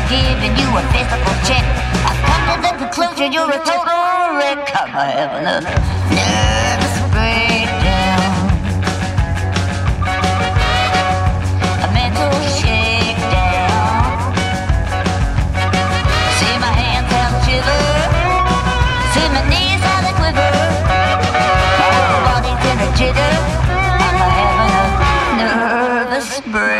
giving you a physical check. I've come to the conclusion you're a total wreck. I'm having a nervous breakdown, a mental shakedown. See my hands how they shiver, see my knees how they quiver, my whole body's in a jitter. I'm having a nervous breakdown.